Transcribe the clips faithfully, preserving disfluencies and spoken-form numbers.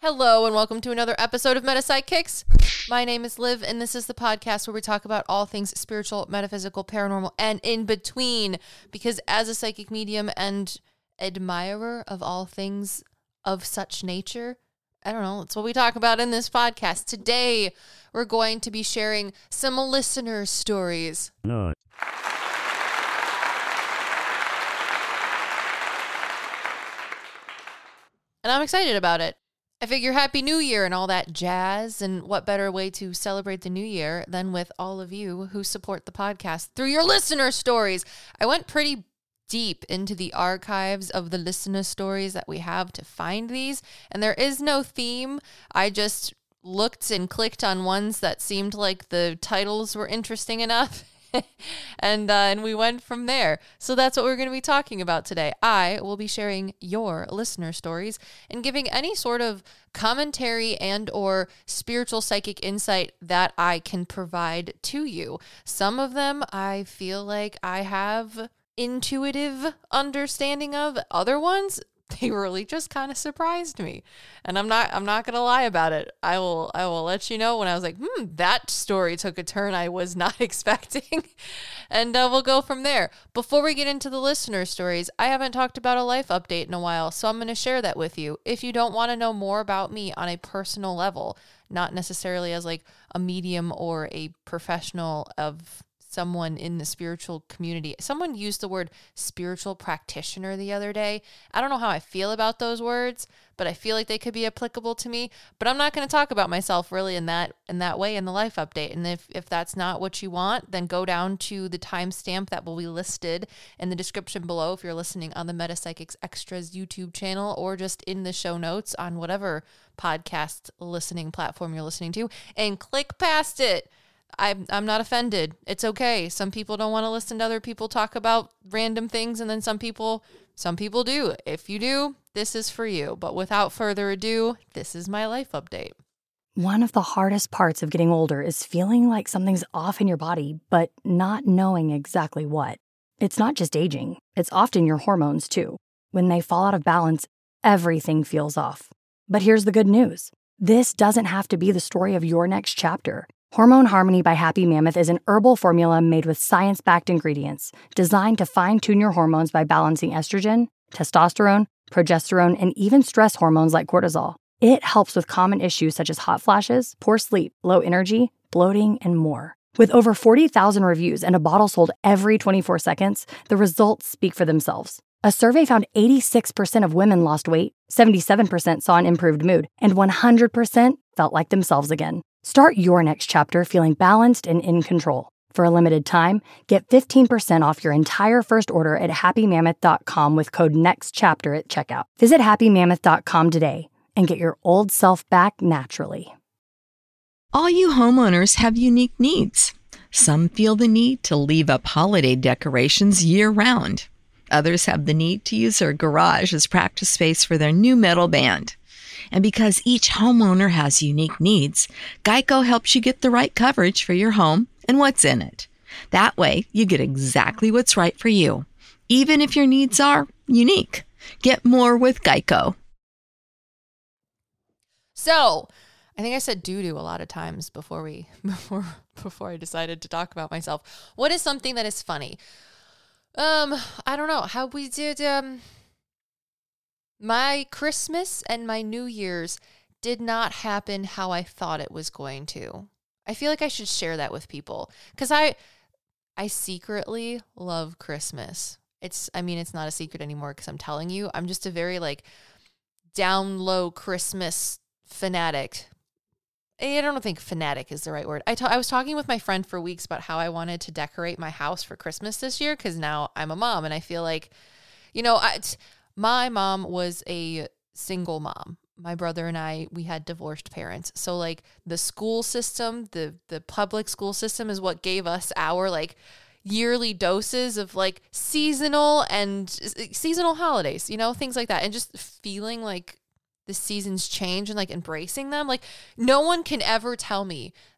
Hello and welcome to another episode of Meta Sidekicks. My name is Liv and this is the podcast where we talk about all things spiritual, metaphysical, paranormal, and in between. Because as a psychic medium and admirer of all things of such nature, I don't know, that's what we talk about in this podcast. Today, we're going to be sharing some listener stories. No. And I'm excited about it. I figure Happy New Year and all that jazz, and what better way to celebrate the new year than with all of you who support the podcast through your listener stories. I went pretty deep into the archives of the listener stories that we have to find these, and there is no theme. I just looked and clicked on ones that seemed like the titles were interesting enough. and uh, and we went from there. So that's what we're going to be talking about today. I will be sharing your listener stories and giving any sort of commentary and or spiritual psychic insight that I can provide to you. Some of them I feel like I have intuitive understanding of. Other ones, they really just kind of surprised me. And I'm not I'm not going to lie about it. I will I will let you know when I was like, hmm, that story took a turn I was not expecting. and uh, we'll go from there. Before we get into the listener stories, I haven't talked about a life update in a while, so I'm going to share that with you. If you don't want to know more about me on a personal level, not necessarily as like a medium or a professional of someone in the spiritual community. Someone used the word spiritual practitioner the other day. I don't know how I feel about those words, but I feel like they could be applicable to me. But I'm not going to talk about myself really in that in that way in the life update. And if, if that's not what you want, then go down to the timestamp that will be listed in the description below if you're listening on the Meta Psychics Extras YouTube channel or just in the show notes on whatever podcast listening platform you're listening to, and click past it. I'm I'm not offended. It's okay. Some people don't want to listen to other people talk about random things, and then some people some people do. If you do, this is for you. But without further ado, this is my life update. One of the hardest parts of getting older is feeling like something's off in your body, but not knowing exactly what. It's not just aging. It's often your hormones, too. When they fall out of balance, everything feels off. But here's the good news. This doesn't have to be the story of your next chapter. Hormone Harmony by Happy Mammoth is an herbal formula made with science-backed ingredients designed to fine-tune your hormones by balancing estrogen, testosterone, progesterone, and even stress hormones like cortisol. It helps with common issues such as hot flashes, poor sleep, low energy, bloating, and more. With over forty thousand reviews and a bottle sold every twenty-four seconds, the results speak for themselves. A survey found eighty-six percent of women lost weight, seventy-seven percent saw an improved mood, and one hundred percent felt like themselves again. Start your next chapter feeling balanced and in control. For a limited time, get fifteen percent off your entire first order at happy mammoth dot com with code NEXTCHAPTER at checkout. Visit happy mammoth dot com today and get your old self back naturally. All you homeowners have unique needs. Some feel the need to leave up holiday decorations year-round. Others have the need to use their garage as practice space for their new metal band. And because each homeowner has unique needs, Geico helps you get the right coverage for your home and what's in it. That way, you get exactly what's right for you, even if your needs are unique. Get more with Geico. So, I think I said doo-doo a lot of times before we before before I decided to talk about myself. What is something that is funny? Um, I don't know how we did. Um. My Christmas and my New Year's did not happen how I thought it was going to. I feel like I should share that with people because I, I secretly love Christmas. It's, I mean, it's not a secret anymore because I'm telling you, I'm just a very like down low Christmas fanatic. I don't think fanatic is the right word. I ta- I was talking with my friend for weeks about how I wanted to decorate my house for Christmas this year because now I'm a mom and I feel like, you know, I. T- My mom was a single mom. My brother and I, we had divorced parents. So like the school system, the the public school system is what gave us our like yearly doses of like seasonal and seasonal holidays, you know, things like that. And just feeling like the seasons change and like embracing them. Like no one can ever tell me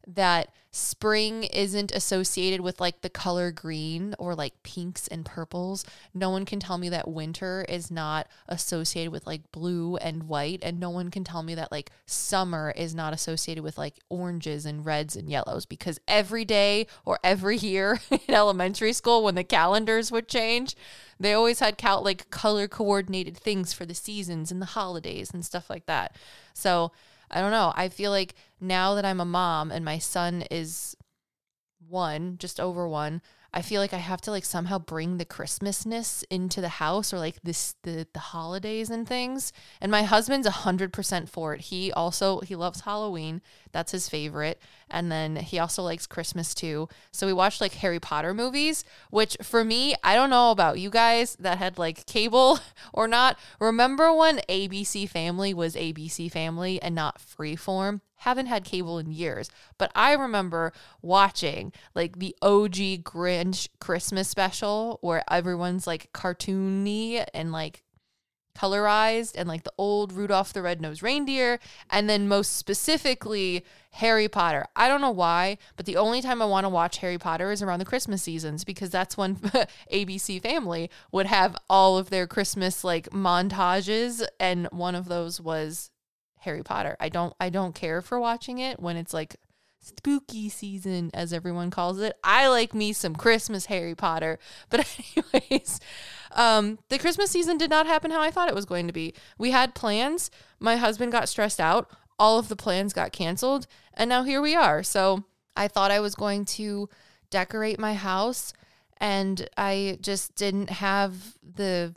that spring isn't associated with like the color green or like pinks and purples. No one can tell me that winter is not associated with like blue and white. And no one can tell me that like summer is not associated with like oranges and reds and yellows, because every day or every year in elementary school, when the calendars would change, they always had cal- like color coordinated things for the seasons and the holidays and stuff like that. So I don't know. I feel like now that I'm a mom and my son is one, just over one, I feel like I have to like somehow bring the Christmasness into the house, or like this, the, the holidays and things. And my husband's a hundred percent for it. He also, he loves Halloween. That's his favorite. And then he also likes Christmas too. So we watched like Harry Potter movies, which for me, I don't know about you guys that had like cable or not. Remember when A B C Family was A B C Family and not Freeform? Haven't had cable in years, but I remember watching like the O G Grinch Christmas special where everyone's like cartoony and like colorized, and like the old Rudolph the Red-Nosed Reindeer, and then most specifically Harry Potter. I don't know why, but the only time I want to watch Harry Potter is around the Christmas seasons, because that's when A B C Family would have all of their Christmas like montages, and one of those was Harry Potter. I don't I don't care for watching it when it's like spooky season, as everyone calls it. I like me some Christmas Harry Potter. But anyways, um, the Christmas season did not happen how I thought it was going to be. We had plans. My husband got stressed out. All of the plans got canceled. And now here we are. So I thought I was going to decorate my house, and I just didn't have the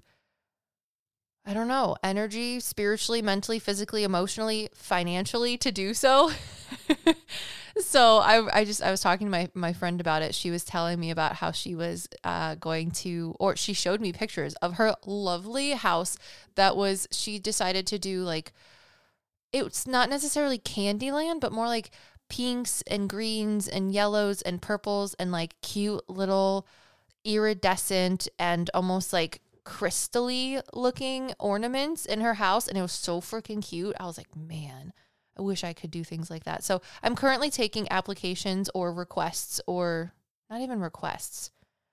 I don't know, energy, spiritually, mentally, physically, emotionally, financially to do so. So I I just, I was talking to my, my friend about it. She was telling me about how she was uh, going to, or she showed me pictures of her lovely house that was, she decided to do like, it's not necessarily Candyland, but more like pinks and greens and yellows and purples and like cute little iridescent and almost like crystally looking ornaments in her house. And it was so freaking cute. I was like, man, I wish I could do things like that. So I'm currently taking applications or requests, or not even requests,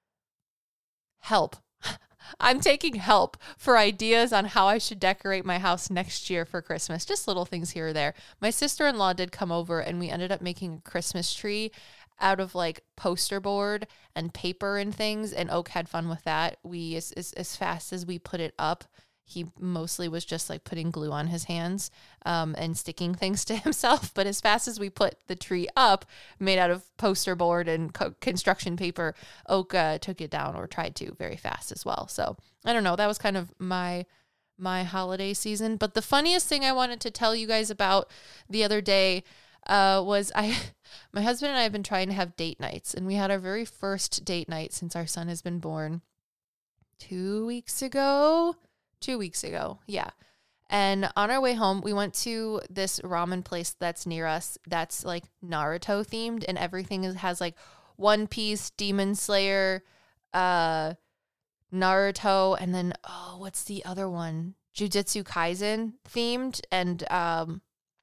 help. I'm taking help for ideas on how I should decorate my house next year for Christmas. Just little things here or there. My sister-in-law did come over, and we ended up making a Christmas tree out of like poster board and paper and things, and Oak had fun with that. We, as, as, as fast as we put it up, he mostly was just like putting glue on his hands um, and sticking things to himself. But as fast as we put the tree up, made out of poster board and co- construction paper, Oak uh, took it down, or tried to, very fast as well. So I don't know. That was kind of my my holiday season. But the funniest thing I wanted to tell you guys about the other day uh, was I, my husband and I have been trying to have date nights, and we had our very first date night since our son has been born two weeks ago. Two weeks ago, yeah. And on our way home, we went to this ramen place that's near us that's like Naruto themed, and everything is, has like One Piece, Demon Slayer, uh, Naruto, and then, oh, what's the other one? Jujutsu Kaisen themed, and um,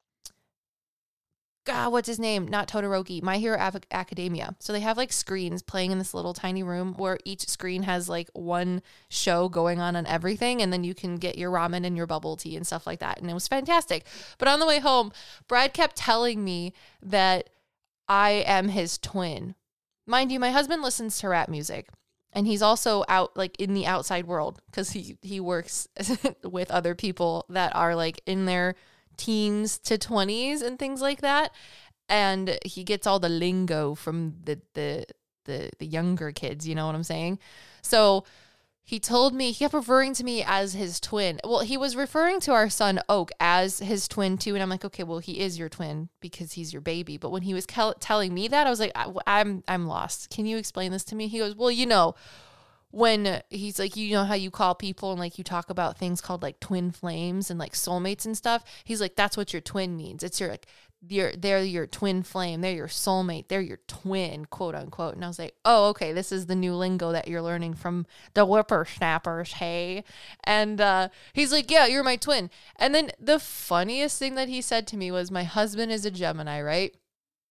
God, what's his name? Not Todoroki, My Hero Ac- Academia. So they have like screens playing in this little tiny room where each screen has like one show going on on everything. And then you can get your ramen and your bubble tea and stuff like that. And it was fantastic. But on the way home, Brad kept telling me that I am his twin. Mind you, my husband listens to rap music, and he's also out like in the outside world because he, he works with other people that are like in their teens to twenties and things like that, and he gets all the lingo from the the the the younger kids, you know what I'm saying? So he told me, he kept referring to me as his twin. Well, he was referring to our son Oak as his twin too, and I'm like, okay, well, he is your twin because he's your baby. But when he was kel- telling me that, I was like, I, I'm I'm lost. Can you explain this to me? He goes, well, you know, when he's like, you know how you call people and like you talk about things called like twin flames and like soulmates and stuff. He's like, that's what your twin means. It's your like, your, they're your twin flame. They're your soulmate. They're your twin, quote unquote. And I was like, oh, okay. This is the new lingo that you're learning from the whippersnappers. Hey. And uh, he's like, yeah, you're my twin. And then the funniest thing that he said to me was, my husband is a Gemini, right?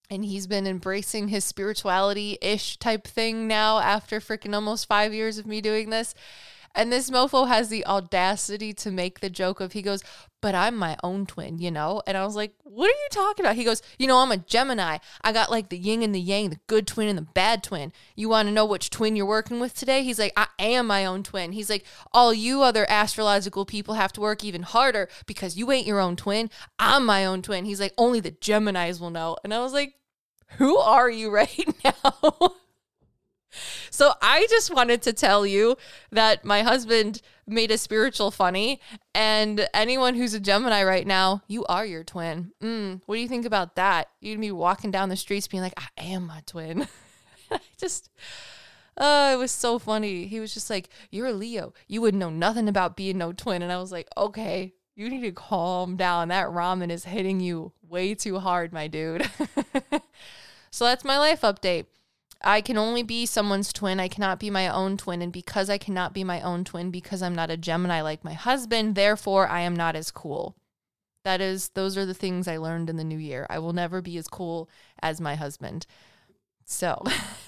And he's been embracing his spirituality-ish type thing now after freaking almost five years of me doing this. And this mofo has the audacity to make the joke of, he goes, but I'm my own twin, you know? And I was like, what are you talking about? He goes, you know, I'm a Gemini. I got like the yin and the yang, the good twin and the bad twin. You want to know which twin you're working with today? He's like, I am my own twin. He's like, all you other astrological people have to work even harder because you ain't your own twin. I'm my own twin. He's like, only the Geminis will know. And I was like, who are you right now? So I just wanted to tell you that my husband made a spiritual funny, and anyone who's a Gemini right now, you are your twin. Mm, what do you think about that? You'd be walking down the streets being like, I am my twin. I just, uh, it was so funny. He was just like, you're a Leo. You wouldn't know nothing about being no twin. And I was like, okay, you need to calm down. That ramen is hitting you way too hard, my dude. So that's my life update. I can only be someone's twin. I cannot be my own twin. And because I cannot be my own twin, because I'm not a Gemini like my husband, therefore I am not as cool. That is, those are the things I learned in the new year. I will never be as cool as my husband. So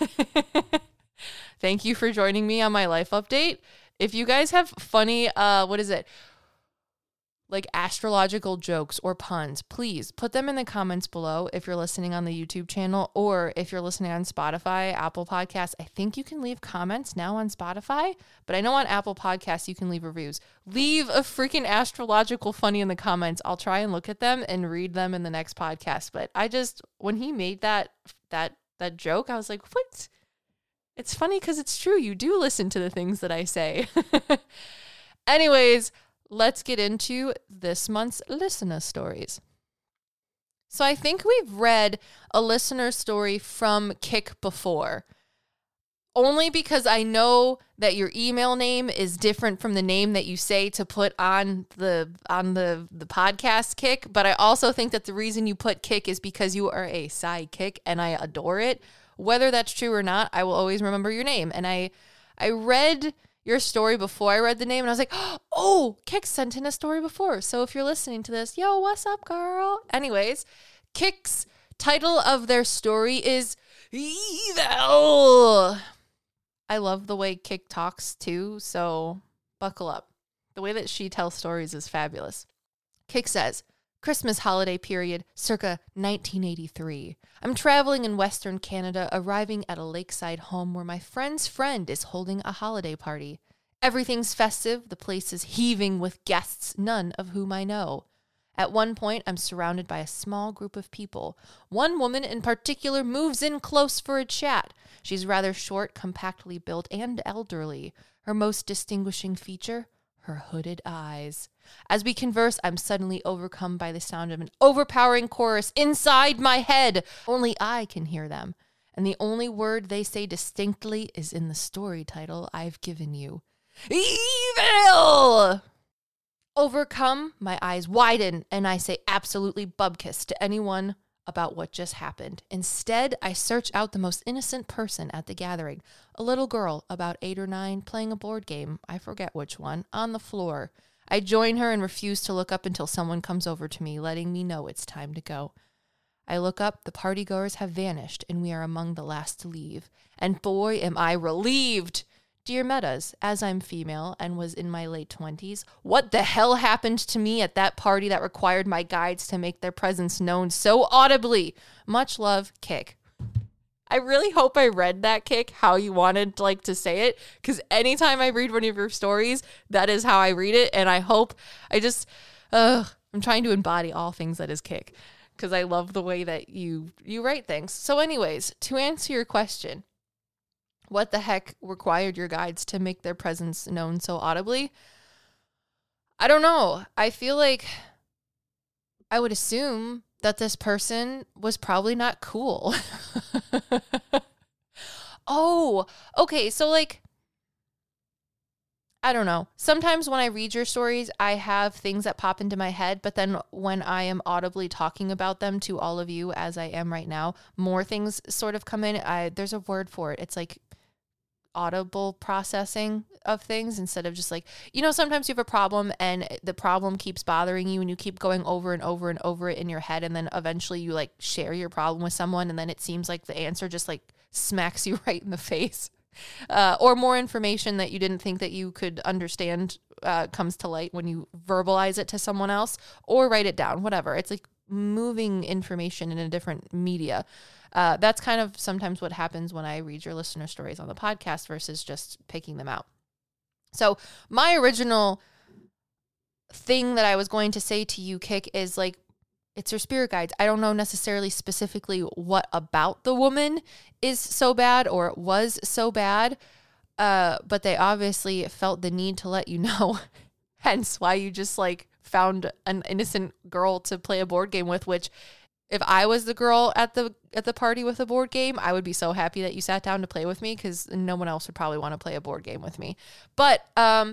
thank you for joining me on my life update. If you guys have funny, uh, what is it? like astrological jokes or puns, please put them in the comments below if you're listening on the YouTube channel, or if you're listening on Spotify, Apple Podcasts. I think you can leave comments now on Spotify, but I know on Apple Podcasts you can leave reviews. Leave a freaking astrological funny in the comments. I'll try and look at them and read them in the next podcast. But I just, when he made that that that joke, I was like, what? It's funny because it's true. You do listen to the things that I say. Anyways, let's get into this month's listener stories. So I think we've read a listener story from Kik before, only because I know that your email name is different from the name that you say to put on the on the, the podcast, Kik. But I also think that the reason you put Kik is because you are a sidekick, and I adore it. Whether that's true or not, I will always remember your name. And I I read your story before I read the name, and I was like, oh, Kik sent in a story before. So if you're listening to this, yo, what's up, girl? Anyways, Kik's title of their story is Evil. I love the way Kik talks too, so buckle up. The way that she tells stories is fabulous. Kik says, Christmas holiday period, circa nineteen eighty-three. I'm traveling in Western Canada, arriving at a lakeside home where my friend's friend is holding a holiday party. Everything's festive, the place is heaving with guests, none of whom I know. At one point, I'm surrounded by a small group of people. One woman in particular moves in close for a chat. She's rather short, compactly built, and elderly. Her most distinguishing feature? Her hooded eyes. As we converse, I'm suddenly overcome by the sound of an overpowering chorus inside my head. Only I can hear them. And the only word they say distinctly is in the story title I've given you. Evil! Overcome, my eyes widen, and I say absolutely bubkiss to anyone about what just happened. Instead, I search out the most innocent person at the gathering, a little girl about eight or nine playing a board game, I forget which one, on the floor. I join her and refuse to look up until someone comes over to me, letting me know it's time to go. I look up, the partygoers have vanished, and we are among the last to leave. And boy, am I relieved! Dear Metas, as I'm female and was in my late twenties, what the hell happened to me at that party that required my guides to make their presence known so audibly? Much love, Kik. I really hope I read that, Kik, how you wanted like to say it, because anytime I read one of your stories, that is how I read it, and I hope, I just, uh, I'm trying to embody all things that is Kik, because I love the way that you, you write things. So anyways, to answer your question, what the heck required your guides to make their presence known so audibly? I don't know. I feel like I would assume that this person was probably not cool. Oh, okay. So like, I don't know. Sometimes when I read your stories, I have things that pop into my head, but then when I am audibly talking about them to all of you, as I am right now, more things sort of come in. I, there's a word for it. It's like audible processing of things instead of just like, you know, sometimes you have a problem and the problem keeps bothering you and you keep going over and over and over it in your head. And then eventually you like share your problem with someone. And then it seems like the answer just like smacks you right in the face. Uh, or more information that you didn't think that you could understand uh, comes to light when you verbalize it to someone else or write it down, whatever. It's like moving information in a different media. Uh, that's kind of sometimes what happens when I read your listener stories on the podcast versus just picking them out. So my original thing that I was going to say to you, Kick, is like, it's your spirit guides. I don't know necessarily specifically what about the woman is so bad or was so bad, uh, but they obviously felt the need to let you know. Hence why you just like found an innocent girl to play a board game with, which if I was the girl at the at the party with a board game, I would be so happy that you sat down to play with me because no one else would probably want to play a board game with me. But um,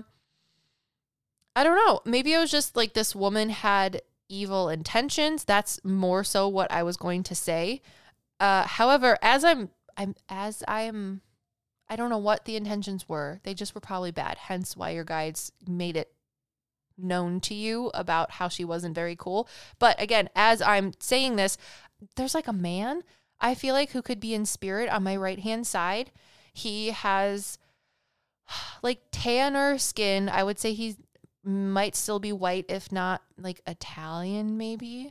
I don't know. Maybe it was just like this woman had evil intentions. That's more so what I was going to say. Uh, however, as I'm, I'm, as I'm, I don't know what the intentions were. They just were probably bad. Hence why your guides made it known to you about how she wasn't very cool. But again, as I'm saying this, there's like a man, I feel like, who could be in spirit on my right-hand side. He has like tanner skin. I would say he's might still be white, if not like Italian, maybe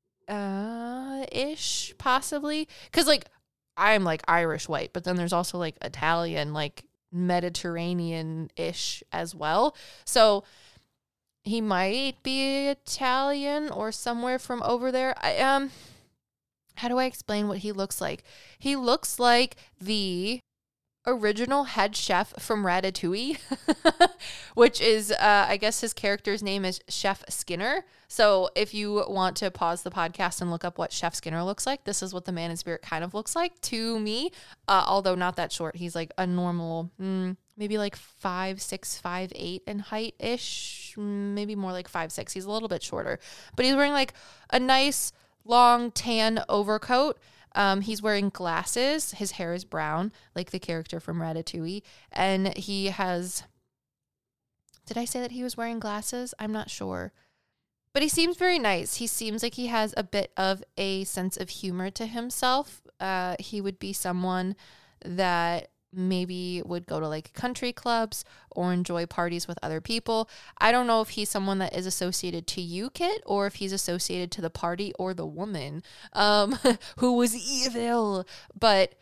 uh ish, possibly. Because like I'm like Irish white, but then there's also like Italian, like Mediterranean ish as well. So he might be Italian or somewhere from over there. I um, how do I explain what he looks like? He looks like the original head chef from Ratatouille, which is, uh, I guess his character's name is Chef Skinner. So if you want to pause the podcast and look up what Chef Skinner looks like, this is what the man in spirit kind of looks like to me, uh, although not that short. He's like a normal, mm, maybe like five, six, five, eight in height-ish, maybe more like five, six. He's a little bit shorter, but he's wearing like a nice long tan overcoat. Um, he's wearing glasses. His hair is brown, like the character from Ratatouille. And he has, did I say that he was wearing glasses? I'm not sure. But he seems very nice. He seems like he has a bit of a sense of humor to himself. Uh, he would be someone that maybe would go to like country clubs or enjoy parties with other people. I don't know if he's someone that is associated to you, Kit, or if he's associated to the party or the woman um, who was evil. But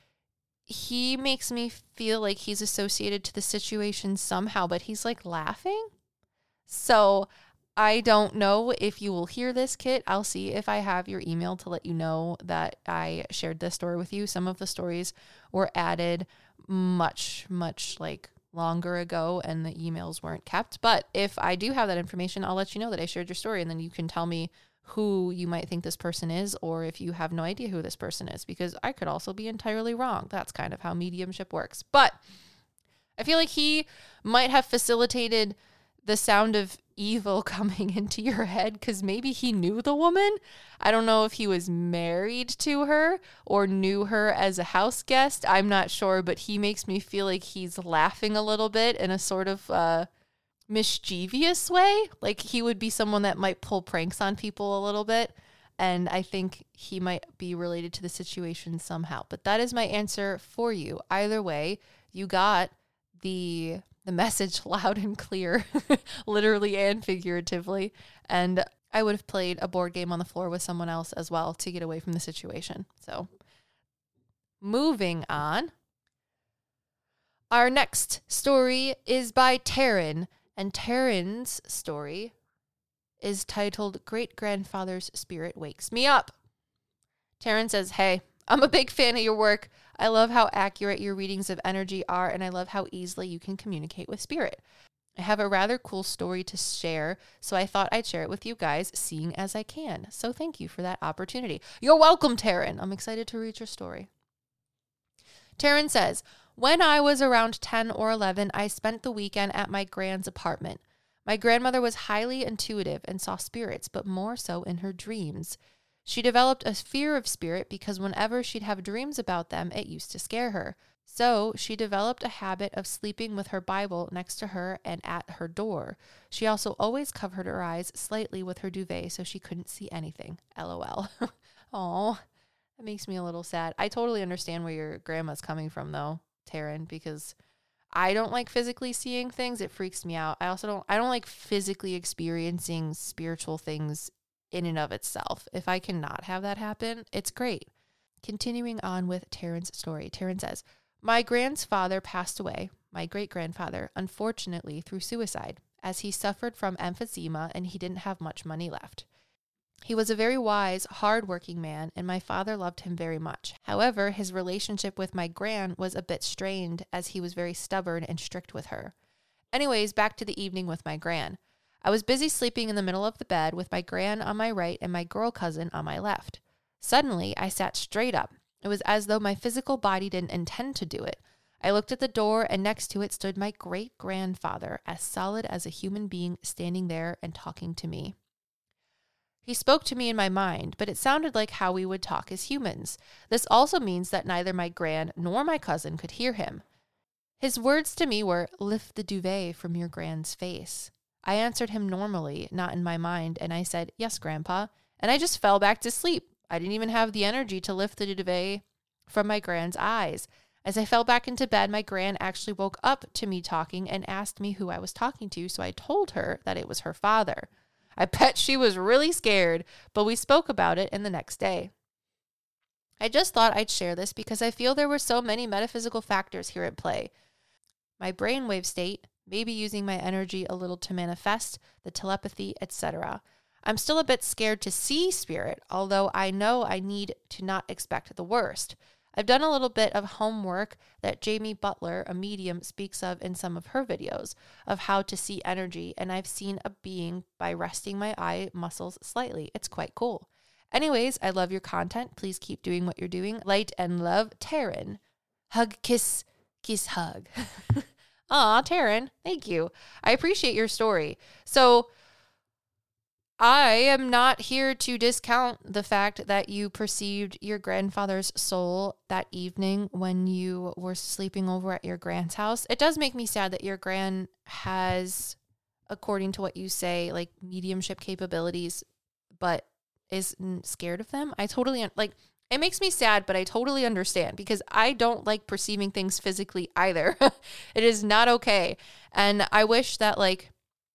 he makes me feel like he's associated to the situation somehow, but he's like laughing. So I don't know if you will hear this, Kit. I'll see if I have your email to let you know that I shared this story with you. Some of the stories were added much, much like longer ago and the emails weren't kept. But if I do have that information, I'll let you know that I shared your story, and then you can tell me who you might think this person is, or if you have no idea who this person is, because I could also be entirely wrong. That's kind of how mediumship works. But I feel like he might have facilitated the sound of evil coming into your head because maybe he knew the woman. I don't know if he was married to her or knew her as a house guest. I'm not sure, but he makes me feel like he's laughing a little bit in a sort of uh, mischievous way. Like he would be someone that might pull pranks on people a little bit. And I think he might be related to the situation somehow. But that is my answer for you. Either way, you got the the message loud and clear, literally and figuratively. And I would have played a board game on the floor with someone else as well to get away from the situation. So moving on. Our next story is by Taryn, and Taryn's story is titled Great Grandfather's Spirit Wakes Me Up. Taryn says, "Hey, I'm a big fan of your work. I love how accurate your readings of energy are, and I love how easily you can communicate with spirit. I have a rather cool story to share, so I thought I'd share it with you guys, seeing as I can. So thank you for that opportunity." You're welcome, Taryn. I'm excited to read your story. Taryn says, "When I was around ten or eleven, I spent the weekend at my grand's apartment. My grandmother was highly intuitive and saw spirits, but more so in her dreams. She developed a fear of spirit because whenever she'd have dreams about them, it used to scare her. So she developed a habit of sleeping with her Bible next to her and at her door. She also always covered her eyes slightly with her duvet so she couldn't see anything. LOL. Aw, that makes me a little sad. I totally understand where your grandma's coming from though, Taryn, because I don't like physically seeing things. It freaks me out. I also don't, I don't like physically experiencing spiritual things in and of itself. If I cannot have that happen, it's great. Continuing on with Taryn's story, Taryn says, my grandfather passed away, my great-grandfather, unfortunately through suicide, as he suffered from emphysema and he didn't have much money left. He was a very wise, hard-working man, and my father loved him very much. However, his relationship with my gran was a bit strained as he was very stubborn and strict with her. Anyways, back to the evening with my gran. I was busy sleeping in the middle of the bed with my gran on my right and my girl cousin on my left. Suddenly, I sat straight up. It was as though my physical body didn't intend to do it. I looked at the door, and next to it stood my great-grandfather, as solid as a human being, standing there and talking to me. He spoke to me in my mind, but it sounded like how we would talk as humans. This also means that neither my gran nor my cousin could hear him. His words to me were, lift the duvet from your gran's face. I answered him normally, not in my mind, and I said, yes, Grandpa, and I just fell back to sleep. I didn't even have the energy to lift the duvet from my gran's eyes. As I fell back into bed, my gran actually woke up to me talking and asked me who I was talking to, so I told her that it was her father. I bet she was really scared, but we spoke about it in the next day. I just thought I'd share this because I feel there were so many metaphysical factors here at play. My brainwave state, maybe using my energy a little to manifest, the telepathy, et cetera. I'm still a bit scared to see spirit, although I know I need to not expect the worst. I've done a little bit of homework that Jamie Butler, a medium, speaks of in some of her videos of how to see energy, and I've seen a being by resting my eye muscles slightly. It's quite cool. Anyways, I love your content. Please keep doing what you're doing. Light and love, Taryn. Hug, kiss, kiss, hug. Aw, Taryn, thank you. I appreciate your story. So I am not here to discount the fact that you perceived your grandfather's soul that evening when you were sleeping over at your grand's house. It does make me sad that your gran has, according to what you say, like mediumship capabilities, but is scared of them. I totally, like, it makes me sad, but I totally understand because I don't like perceiving things physically either. It is not okay. And I wish that, like,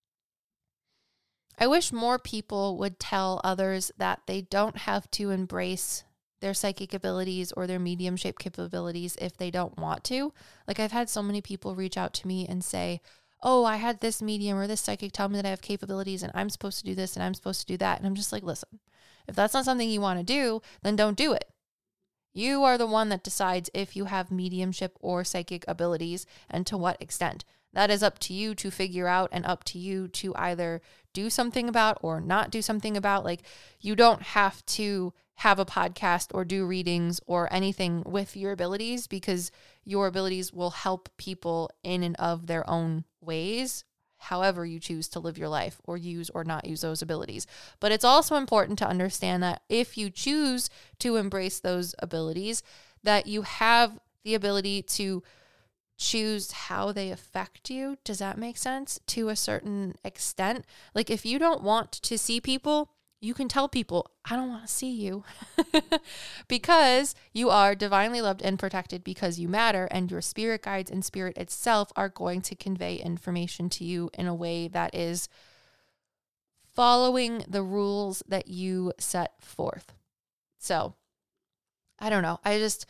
I wish more people would tell others that they don't have to embrace their psychic abilities or their mediumship capabilities if they don't want to. Like, I've had so many people reach out to me and say, oh, I had this medium or this psychic tell me that I have capabilities and I'm supposed to do this and I'm supposed to do that. And I'm just like, listen, if that's not something you want to do, then don't do it. You are the one that decides if you have mediumship or psychic abilities and to what extent. That is up to you to figure out and up to you to either do something about or not do something about. Like, you don't have to have a podcast or do readings or anything with your abilities because your abilities will help people in and of their own ways, however you choose to live your life or use or not use those abilities. But it's also important to understand that if you choose to embrace those abilities, that you have the ability to choose how they affect you. Does that make sense? To a certain extent. Like, if you don't want to see people, you can tell people, I don't want to see you because you are divinely loved and protected because you matter, and your spirit guides and spirit itself are going to convey information to you in a way that is following the rules that you set forth. So, I don't know. I just...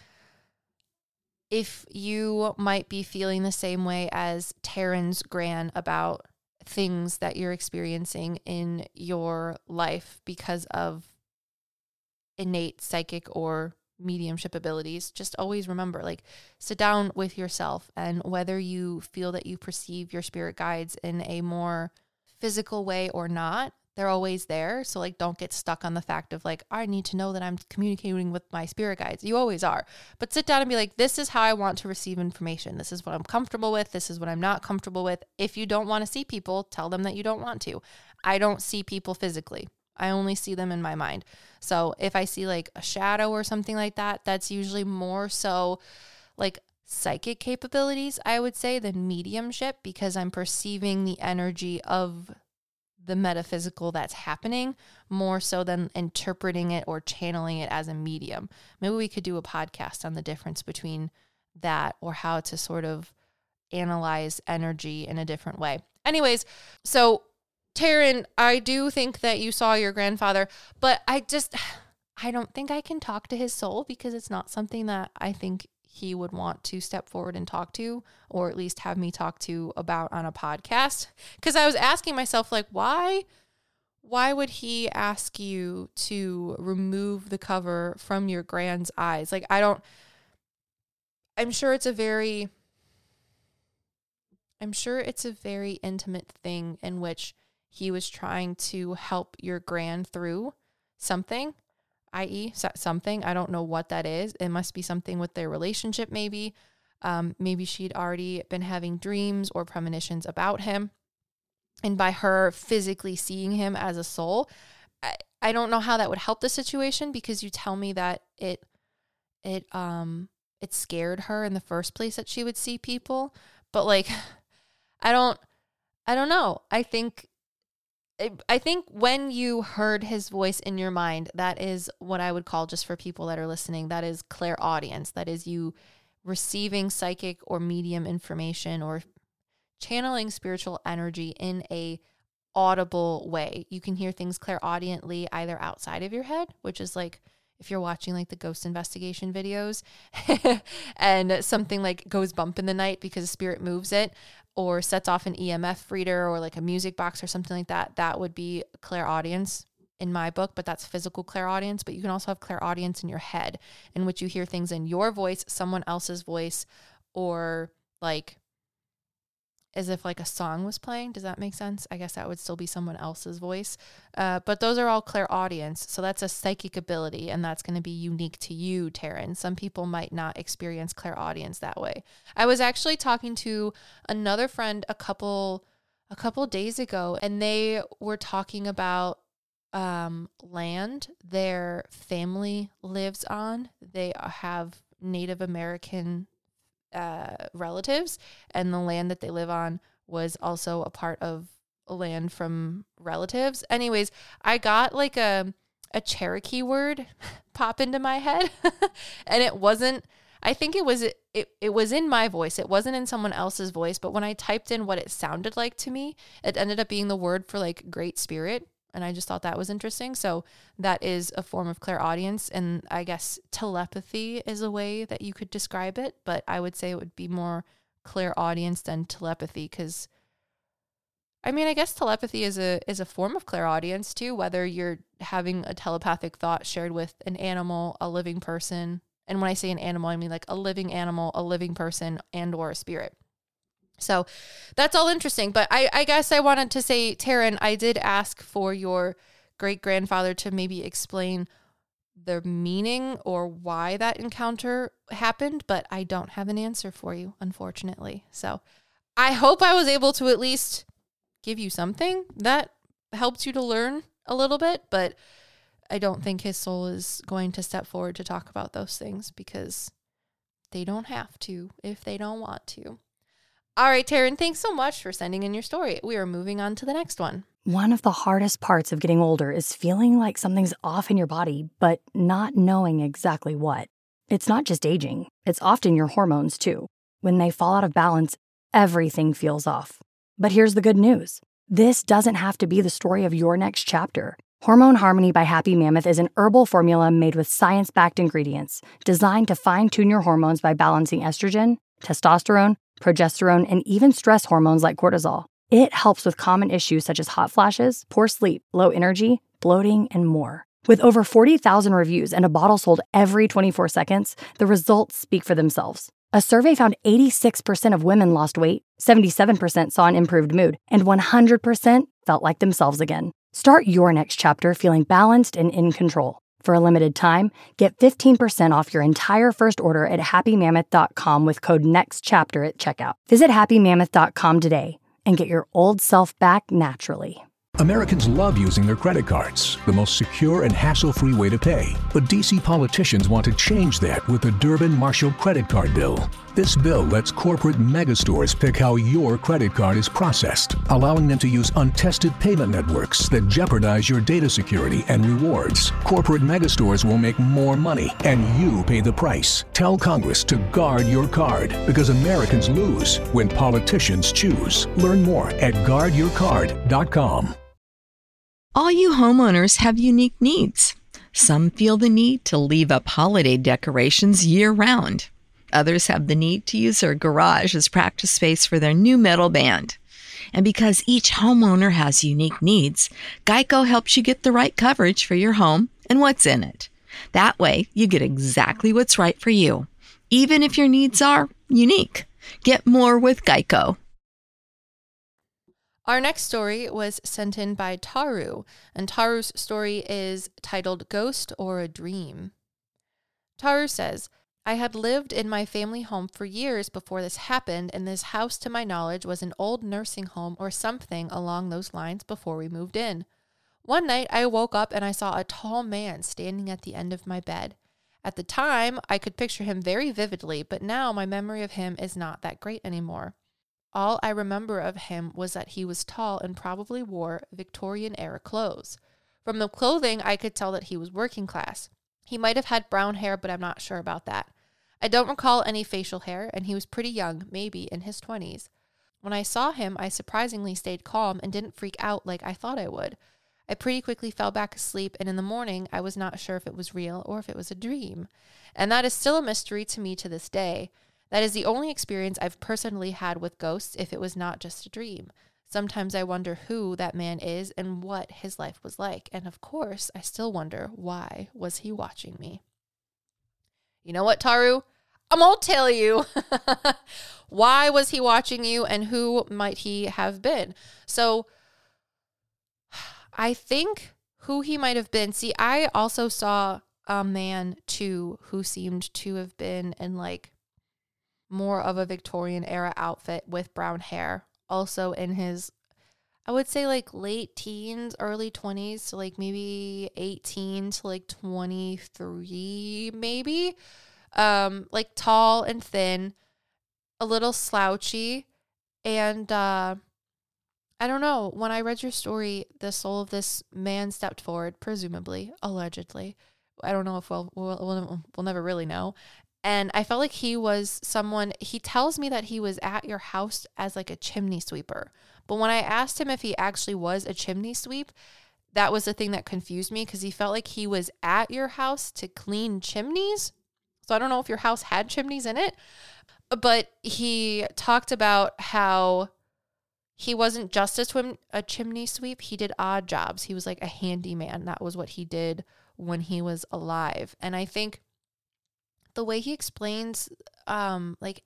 If you might be feeling the same way as Taryn's gran about things that you're experiencing in your life because of innate psychic or mediumship abilities, just always remember, like, sit down with yourself, and whether you feel that you perceive your spirit guides in a more physical way or not, they're always there. So, like, don't get stuck on the fact of, like, I need to know that I'm communicating with my spirit guides. You always are. But sit down and be like, this is how I want to receive information. This is what I'm comfortable with. This is what I'm not comfortable with. If you don't want to see people, tell them that you don't want to. I don't see people physically. I only see them in my mind. So if I see, like, a shadow or something like that, that's usually more so, like, psychic capabilities, I would say, than mediumship, because I'm perceiving the energy of the metaphysical that's happening more so than interpreting it or channeling it as a medium. Maybe we could do a podcast on the difference between that, or how to sort of analyze energy in a different way. Anyways, so Taryn, I do think that you saw your grandfather, but I just, I don't think I can talk to his soul, because it's not something that I think he would want to step forward and talk to, or at least have me talk to about on a podcast. Because I was asking myself, like, why, why would he ask you to remove the cover from your grand's eyes? Like, I don't, I'm sure it's a very, I'm sure it's a very intimate thing in which he was trying to help your grand through something, that is something. I don't know what that is. It must be something with their relationship, maybe. Um, maybe she'd already been having dreams or premonitions about him. And by her physically seeing him as a soul, I, I don't know how that would help the situation, because you tell me that it it um it scared her in the first place that she would see people. But like, I don't I don't know. I think I think when you heard his voice in your mind, that is what I would call, just for people that are listening, that is clairaudience. That is you receiving psychic or medium information or channeling spiritual energy in a audible way. You can hear things clairaudiently either outside of your head, which is like if you're watching like the ghost investigation videos and something like goes bump in the night because a spirit moves it, or sets off an E M F reader or like a music box or something like that, that would be clairaudience in my book, but that's physical clairaudience. But you can also have clairaudience in your head, in which you hear things in your voice, someone else's voice, or like as if like a song was playing. Does that make sense? I guess that would still be someone else's voice. Uh, but those are all clairaudience. So that's a psychic ability, and that's going to be unique to you, Taryn. Some people might not experience clairaudience that way. I was actually talking to another friend a couple a couple days ago, and they were talking about um, land their family lives on. They have Native American Uh, relatives, and the land that they live on was also a part of land from relatives. Anyways, I got like a a Cherokee word pop into my head, and it wasn't. I think it was it, it it was in my voice. It wasn't in someone else's voice. But when I typed in what it sounded like to me, it ended up being the word for like great spirit. And I just thought that was interesting. So that is a form of clairaudience. And I guess telepathy is a way that you could describe it. But I would say it would be more clairaudience than telepathy. Because, I mean, I guess telepathy is a is a form of clairaudience too, whether you're having a telepathic thought shared with an animal, a living person. And when I say an animal, I mean like a living animal, a living person, and or a spirit. So that's all interesting. But I, I guess I wanted to say, Taryn, I did ask for your great-grandfather to maybe explain the meaning or why that encounter happened, but I don't have an answer for you, unfortunately. So I hope I was able to at least give you something that helped you to learn a little bit, but I don't think his soul is going to step forward to talk about those things, because they don't have to if they don't want to. All right, Taryn, thanks so much for sending in your story. We are moving on to the next one. One of the hardest parts of getting older is feeling like something's off in your body, but not knowing exactly what. It's not just aging. It's often your hormones, too. When they fall out of balance, everything feels off. But here's the good news. This doesn't have to be the story of your next chapter. Hormone Harmony by Happy Mammoth is an herbal formula made with science-backed ingredients designed to fine-tune your hormones by balancing estrogen, testosterone, progesterone, and even stress hormones like cortisol. It helps with common issues such as hot flashes, poor sleep, low energy, bloating, and more. With over forty thousand reviews and a bottle sold every twenty-four seconds, the results speak for themselves. A survey found eighty-six percent of women lost weight, seventy-seven percent saw an improved mood, and one hundred percent felt like themselves again. Start your next chapter feeling balanced and in control. For a limited time, get fifteen percent off your entire first order at happy mammoth dot com with code NEXTCHAPTER at checkout. Visit happy mammoth dot com today and get your old self back naturally. Americans love using their credit cards, the most secure and hassle-free way to pay. But D C politicians want to change that with the Durbin-Marshall credit card bill. This bill lets corporate megastores pick how your credit card is processed, allowing them to use untested payment networks that jeopardize your data security and rewards. Corporate megastores will make more money, and you pay the price. Tell Congress to guard your card, because Americans lose when politicians choose. Learn more at guard your card dot com. All you homeowners have unique needs. Some feel the need to leave up holiday decorations year-round. Others have the need to use their garage as practice space for their new metal band. And because each homeowner has unique needs, Geico helps you get the right coverage for your home and what's in it. That way, you get exactly what's right for you, even if your needs are unique. Get more with Geico. Our next story was sent in by Taru, and Taru's story is titled Ghost or a Dream. Taru says, I had lived in my family home for years before this happened, and this house, to my knowledge, was an old nursing home or something along those lines before we moved in. One night, I woke up and I saw a tall man standing at the end of my bed. At the time, I could picture him very vividly, but now my memory of him is not that great anymore. All I remember of him was that he was tall and probably wore Victorian-era clothes. From the clothing, I could tell that he was working class. He might have had brown hair, but I'm not sure about that. I don't recall any facial hair, and he was pretty young, maybe in his twenties. When I saw him, I surprisingly stayed calm and didn't freak out like I thought I would. I pretty quickly fell back asleep, and in the morning, I was not sure if it was real or if it was a dream. And that is still a mystery to me to this day. That is the only experience I've personally had with ghosts if it was not just a dream. Sometimes I wonder who that man is and what his life was like. And of course, I still wonder, why was he watching me? You know what, Taru? I'm going to tell you. Why was he watching you and who might he have been? So I think who he might have been. See, I also saw a man too who seemed to have been in like more of a Victorian era outfit with brown hair. Also in his, I would say like late teens, early twenties to like maybe eighteen to like twenty-three maybe. Um, like tall and thin, a little slouchy. And uh, I don't know, when I read your story, the soul of this man stepped forward, presumably, allegedly. I don't know if we'll, we'll, we'll, we'll never really know. And I felt like he was someone, he tells me that he was at your house as like a chimney sweeper. But when I asked him if he actually was a chimney sweep, that was the thing that confused me because he felt like he was at your house to clean chimneys. So I don't know if your house had chimneys in it, but he talked about how he wasn't just a, twim, a chimney sweep. He did odd jobs. He was like a handyman. That was what he did when he was alive. And I think the way he explains, um, like,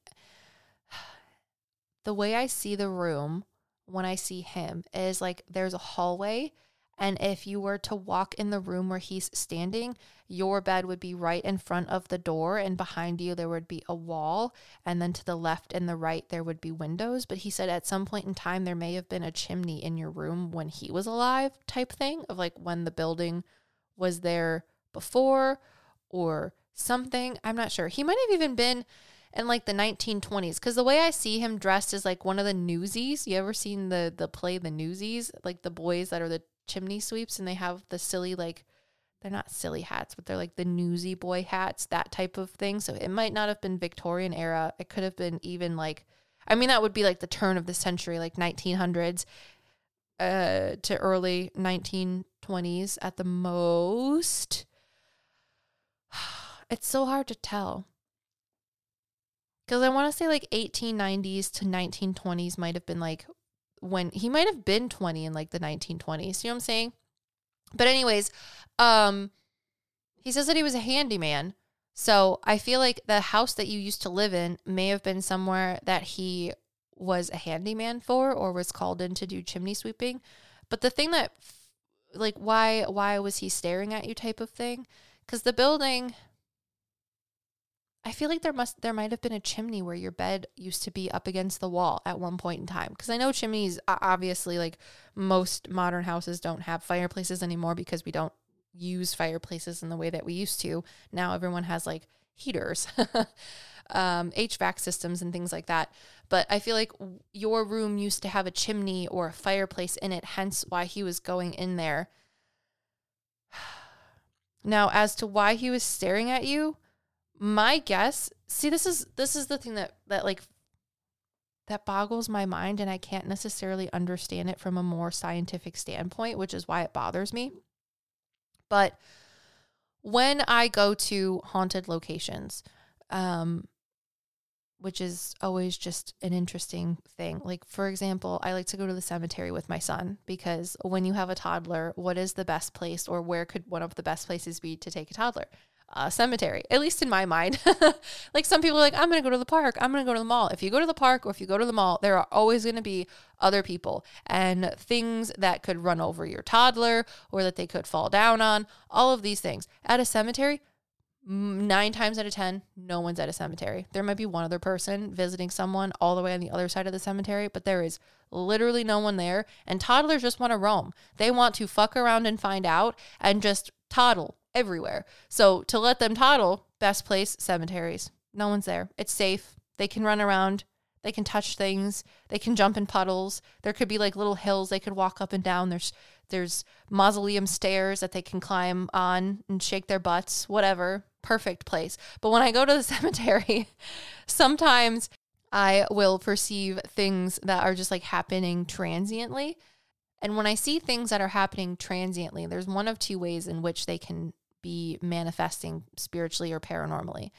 the way I see the room when I see him is like there's a hallway, and if you were to walk in the room where he's standing, your bed would be right in front of the door, and behind you there would be a wall, and then to the left and the right there would be windows. But he said at some point in time there may have been a chimney in your room when he was alive, type thing, of like when the building was there before or something. I'm not sure. He might have even been in like the nineteen twenties, because the way I see him dressed is like one of the Newsies. You ever seen the the play The Newsies? Like the boys that are the chimney sweeps, and they have the silly, like, they're not silly hats, but they're like the newsy boy hats, that type of thing. So it might not have been Victorian era. It could have been even like, I mean, that would be like the turn of the century, like nineteen hundreds uh, to early nineteen twenties at the most. It's so hard to tell. Because I want to say like eighteen nineties to nineteen twenties might have been like when he might have been twenty in like the nineteen twenties. You know what I'm saying? But anyways, um, he says that he was a handyman. So I feel like the house that you used to live in may have been somewhere that he was a handyman for or was called in to do chimney sweeping. But the thing that, like, why why was he staring at you type of thing? Because the building, I feel like there must there might have been a chimney where your bed used to be up against the wall at one point in time. Because I know chimneys, obviously, like most modern houses don't have fireplaces anymore because we don't use fireplaces in the way that we used to. Now everyone has like heaters, um, H V A C systems and things like that. But I feel like your room used to have a chimney or a fireplace in it, hence why he was going in there. Now, as to why he was staring at you, my guess, see, this is this is the thing that, that like that boggles my mind, and I can't necessarily understand it from a more scientific standpoint, which is why it bothers me. But when I go to haunted locations, um, which is always just an interesting thing. Like, for example, I like to go to the cemetery with my son because when you have a toddler, what is the best place, or where could one of the best places be to take a toddler? A cemetery, at least in my mind. Like some people are like, I'm going to go to the park. I'm going to go to the mall. If you go to the park or if you go to the mall, there are always going to be other people and things that could run over your toddler or that they could fall down on, all of these things. At a cemetery, nine times out of ten, no one's at a cemetery. There might be one other person visiting someone all the way on the other side of the cemetery, but there is literally no one there. And toddlers just want to roam. They want to fuck around and find out and just toddle everywhere. So to let them toddle, best place, cemeteries. No one's there. It's safe. They can run around. They can touch things. They can jump in puddles. There could be like little hills they could walk up and down. There's there's mausoleum stairs that they can climb on and shake their butts, whatever. Perfect place. But when I go to the cemetery, sometimes I will perceive things that are just like happening transiently. And when I see things that are happening transiently, there's one of two ways in which they can be manifesting spiritually or paranormally.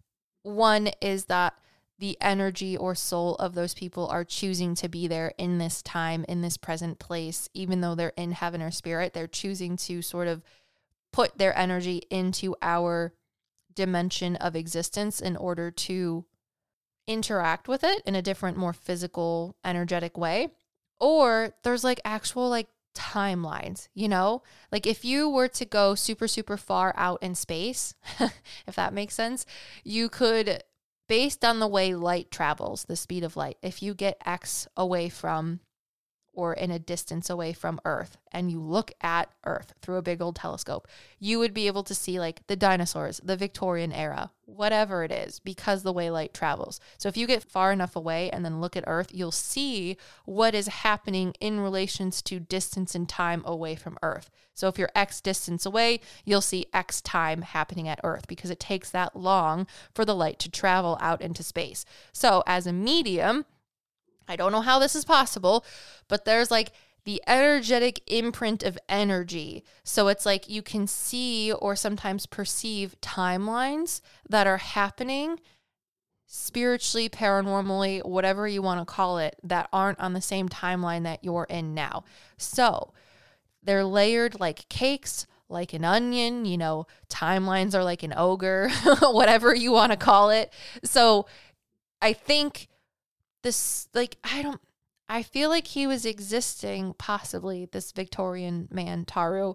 One is that the energy or soul of those people are choosing to be there in this time, in this present place, even though they're in heaven or spirit. They're choosing to sort of put their energy into our dimension of existence in order to interact with it in a different, more physical, energetic way. Or there's like actual like timelines, you know, like if you were to go super, super far out in space, if that makes sense, you could, based on the way light travels, the speed of light, if you get X away from or in a distance away from Earth and you look at Earth through a big old telescope, you would be able to see like the dinosaurs, the Victorian era, whatever it is, because the way light travels. So if you get far enough away and then look at Earth, you'll see what is happening in relations to distance and time away from Earth. So if you're X distance away, you'll see X time happening at Earth because it takes that long for the light to travel out into space. So as a medium, I don't know how this is possible, but there's like the energetic imprint of energy. So it's like you can see or sometimes perceive timelines that are happening spiritually, paranormally, whatever you want to call it, that aren't on the same timeline that you're in now. So they're layered like cakes, like an onion, you know, timelines are like an ogre, whatever you want to call it. So I think this, like, I don't, I feel like he was existing, possibly, this Victorian man, Taru,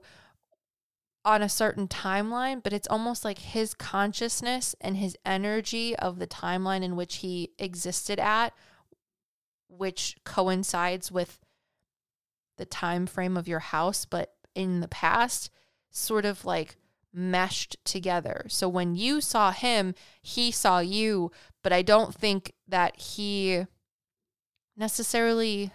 on a certain timeline, but it's almost like his consciousness and his energy of the timeline in which he existed at, which coincides with the time frame of your house, but in the past, sort of like meshed together. So when you saw him, he saw you, but I don't think that he necessarily,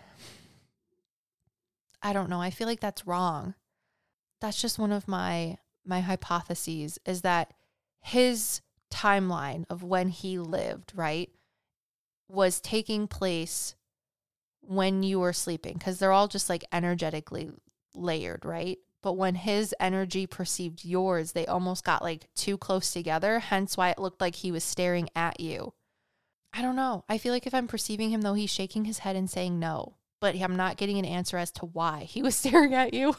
I don't know, I feel like that's wrong. That's just one of my my hypotheses, is that his timeline of when he lived, right, was taking place when you were sleeping, because they're all just like energetically layered, right? But when his energy perceived yours, they almost got like too close together, hence why it looked like he was staring at you. I don't know. I feel like if I'm perceiving him, though, he's shaking his head and saying no, but I'm not getting an answer as to why he was staring at you.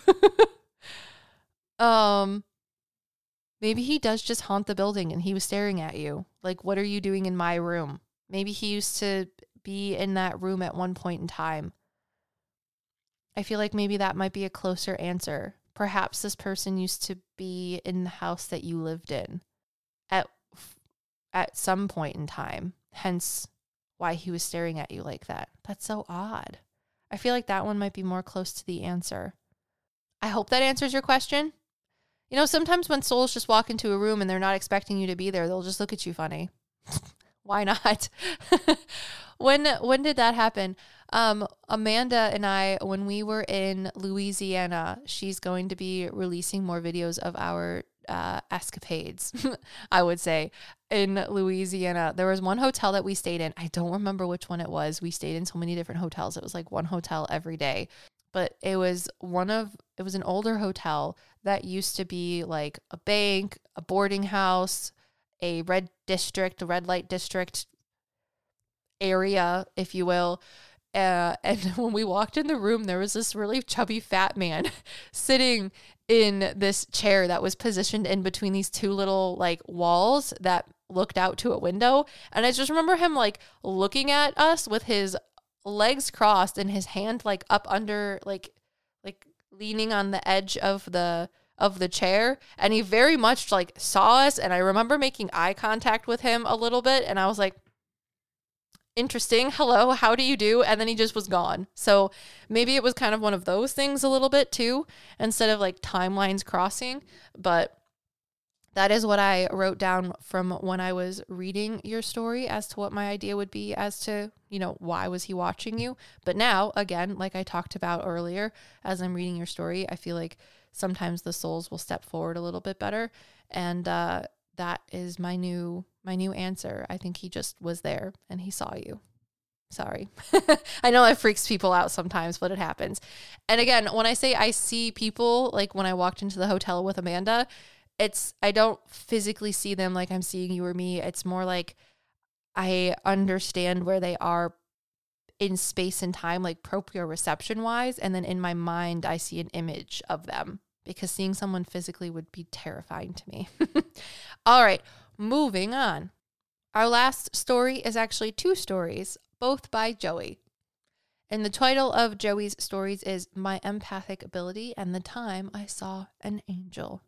um, maybe he does just haunt the building and he was staring at you. Like, what are you doing in my room? Maybe he used to be in that room at one point in time. I feel like maybe that might be a closer answer. Perhaps this person used to be in the house that you lived in at at some point in time, hence why he was staring at you like that. That's so odd. I feel like that one might be more close to the answer. I hope that answers your question. You know, sometimes when souls just walk into a room and they're not expecting you to be there, they'll just look at you funny. Why not? when when did that happen? Um, Amanda and I, when we were in Louisiana, she's going to be releasing more videos of our uh, escapades, I would say, in Louisiana. There was one hotel that we stayed in. I don't remember which one it was. We stayed in so many different hotels. It was like one hotel every day. But it was one of, it was an older hotel that used to be like a bank, a boarding house, a red district, a red light district area, if you will. Uh, and when we walked in the room, there was this really chubby fat man sitting in this chair that was positioned in between these two little like walls that looked out to a window. And I just remember him like looking at us with his legs crossed and his hand like up under, like, like leaning on the edge of the, of the chair. And he very much like saw us. And I remember making eye contact with him a little bit. And I was like, interesting. Hello, how do you do? And then he just was gone. So maybe it was kind of one of those things a little bit too, instead of like timelines crossing. But that is what I wrote down from when I was reading your story as to what my idea would be as to, you know, why was he watching you? But now, again, like I talked about earlier, as I'm reading your story, I feel like sometimes the souls will step forward a little bit better. And uh, that is my new my new answer. I think he just was there and he saw you. Sorry. I know that freaks people out sometimes, but it happens. And again, when I say I see people, like when I walked into the hotel with Amanda, it's, I don't physically see them like I'm seeing you or me. It's more like I understand where they are in space and time, like proprioception wise. And then in my mind, I see an image of them, because seeing someone physically would be terrifying to me. All right, moving on. Our last story is actually two stories, both by Joey. And the title of Joey's stories is My Empathic Ability and the Time I Saw an Angel.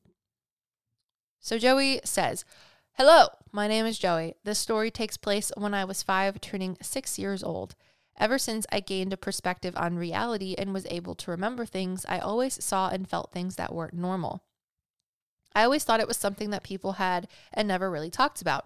So Joey says, hello, my name is Joey. This story takes place when I was five, turning six years old. Ever since I gained a perspective on reality and was able to remember things, I always saw and felt things that weren't normal. I always thought it was something that people had and never really talked about.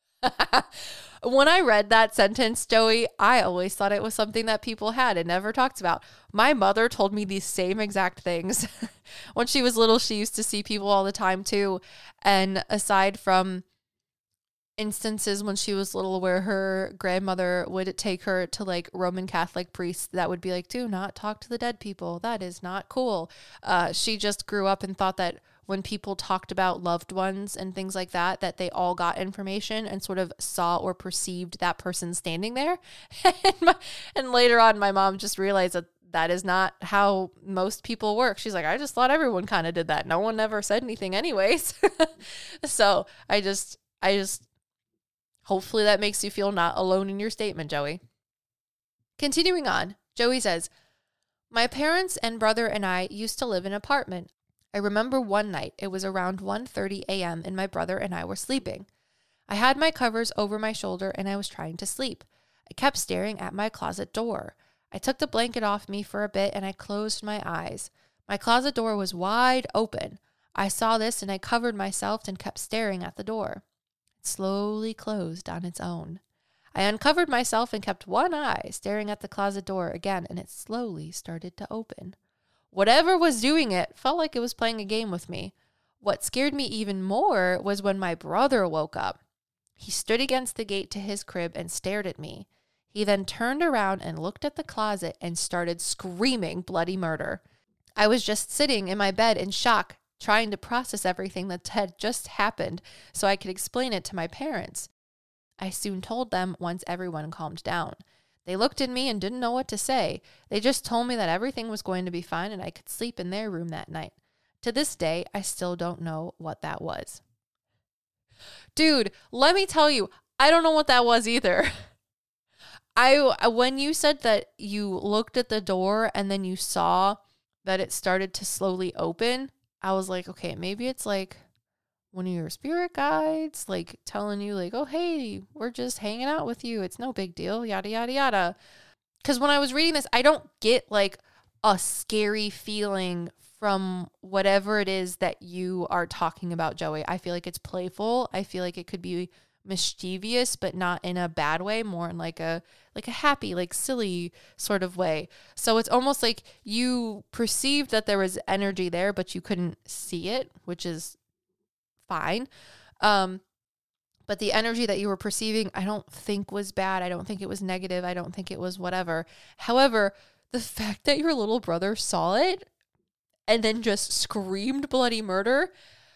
When I read that sentence, Joey, I always thought it was something that people had and never talked about. My mother told me these same exact things. When she was little, she used to see people all the time too. And aside from instances when she was little where her grandmother would take her to like Roman Catholic priests that would be like, do not talk to the dead people. That is not cool. Uh, she just grew up and thought that when people talked about loved ones and things like that, that they all got information and sort of saw or perceived that person standing there. and, my, and later on, my mom just realized that that is not how most people work. She's like, I just thought everyone kind of did that. No one ever said anything anyways. So I just, I just, hopefully that makes you feel not alone in your statement, Joey. Continuing on, Joey says, my parents and brother and I used to live in an apartment. I remember one night, it was around one thirty a.m. and my brother and I were sleeping. I had my covers over my shoulder and I was trying to sleep. I kept staring at my closet door. I took the blanket off me for a bit and I closed my eyes. My closet door was wide open. I saw this and I covered myself and kept staring at the door. It slowly closed on its own. I uncovered myself and kept one eye staring at the closet door again, and it slowly started to open. Whatever was doing it felt like it was playing a game with me. What scared me even more was when my brother woke up. He stood against the gate to his crib and stared at me. He then turned around and looked at the closet and started screaming bloody murder. I was just sitting in my bed in shock, trying to process everything that had just happened so I could explain it to my parents. I soon told them once everyone calmed down. They looked at me and didn't know what to say. They just told me that everything was going to be fine and I could sleep in their room that night. To this day, I still don't know what that was. Dude, let me tell you, I don't know what that was either. I when you said that you looked at the door and then you saw that it started to slowly open, I was like, okay, maybe it's like one of your spirit guides, like telling you like, oh, hey, we're just hanging out with you. It's no big deal, yada, yada, yada. Because when I was reading this, I don't get like a scary feeling from whatever it is that you are talking about, Joey. I feel like it's playful. I feel like it could be mischievous, but not in a bad way, more in like a like a happy, like silly sort of way. So it's almost like you perceived that there was energy there, but you couldn't see it, which is fine. Um, but the energy that you were perceiving, I don't think was bad. I don't think it was negative. I don't think it was whatever. However, the fact that your little brother saw it and then just screamed bloody murder,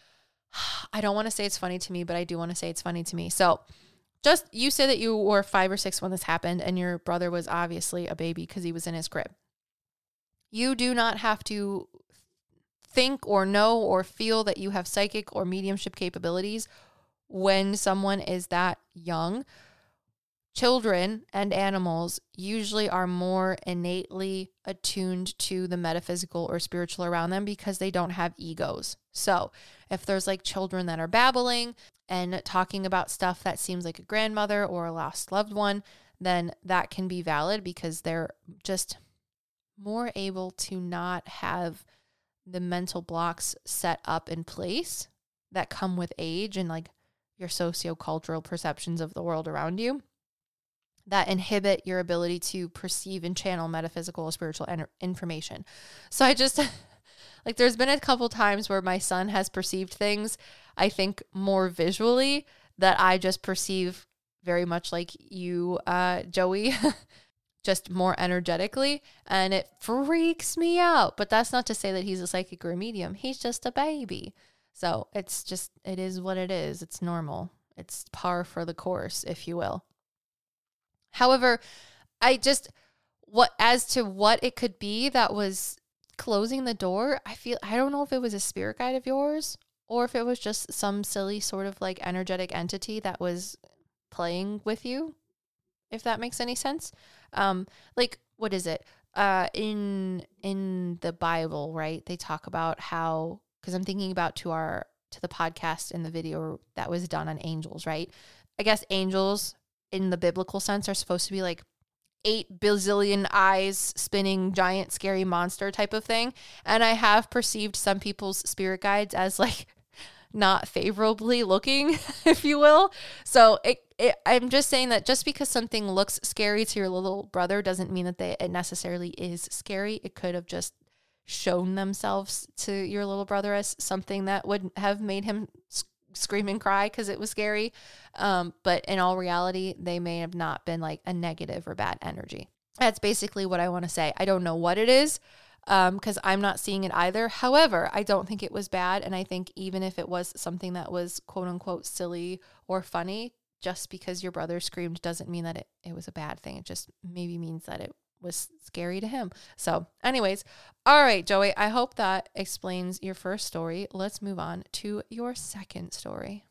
I don't want to say it's funny to me, but I do want to say it's funny to me. So just, you say that you were five or six when this happened and your brother was obviously a baby because he was in his crib. You do not have to think or know or feel that you have psychic or mediumship capabilities when someone is that young. Children and animals usually are more innately attuned to the metaphysical or spiritual around them because they don't have egos. So if there's like children that are babbling and talking about stuff that seems like a grandmother or a lost loved one, then that can be valid because they're just more able to not have the mental blocks set up in place that come with age and like your sociocultural perceptions of the world around you that inhibit your ability to perceive and channel metaphysical or spiritual en- information. So I just, like, there's been a couple times where my son has perceived things, I think, more visually that I just perceive very much like you, uh, Joey, just more energetically, and it freaks me out. But that's not to say that he's a psychic or a medium. He's just a baby. So it's just, it is what it is. It's normal. It's par for the course, if you will. However, I just, what, as to what it could be that was closing the door, I feel, I don't know if it was a spirit guide of yours or if it was just some silly sort of like energetic entity that was playing with you, if that makes any sense. Um, like, what is it? Uh, in, in the Bible, right? They talk about how, because I'm thinking about to our, to the podcast in the video that was done on angels, right? I guess angels in the biblical sense are supposed to be like eight bazillion eyes spinning giant scary monster type of thing. And I have perceived some people's spirit guides as like not favorably looking, if you will. So it, it, I'm just saying that just because something looks scary to your little brother doesn't mean that they, it necessarily is scary. It could have just shown themselves to your little brother as something that would have made him sc- scream and cry because it was scary. Um, but in all reality, they may have not been like a negative or bad energy. That's basically what I want to say. I don't know what it is because um, I'm not seeing it either. However, I don't think it was bad. And I think even if it was something that was quote unquote silly or funny, just because your brother screamed doesn't mean that it, it was a bad thing. It just maybe means that it was scary to him. So anyways, all right, Joey, I hope that explains your first story. Let's move on to your second story.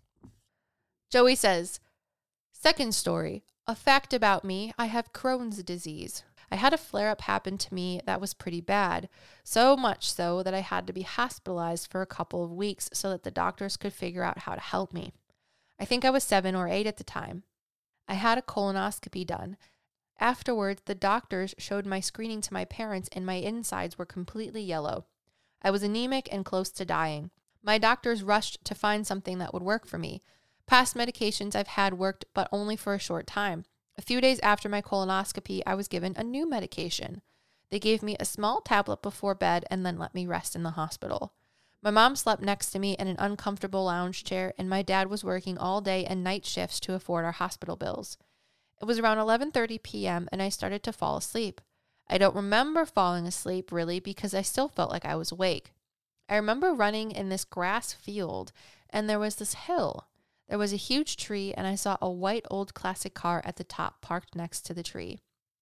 Joey says, second story, a fact about me, I have Crohn's disease. I had a flare-up happen to me that was pretty bad, so much so that I had to be hospitalized for a couple of weeks so that the doctors could figure out how to help me. I think I was seven or eight at the time. I had a colonoscopy done. Afterwards, the doctors showed my screening to my parents and my insides were completely yellow. I was anemic and close to dying. My doctors rushed to find something that would work for me. Past medications I've had worked, but only for a short time. A few days after my colonoscopy, I was given a new medication. They gave me a small tablet before bed and then let me rest in the hospital. My mom slept next to me in an uncomfortable lounge chair, and my dad was working all day and night shifts to afford our hospital bills. It was around eleven thirty p.m. and I started to fall asleep. I don't remember falling asleep really because I still felt like I was awake. I remember running in this grass field and there was this hill. There was a huge tree and I saw a white old classic car at the top parked next to the tree.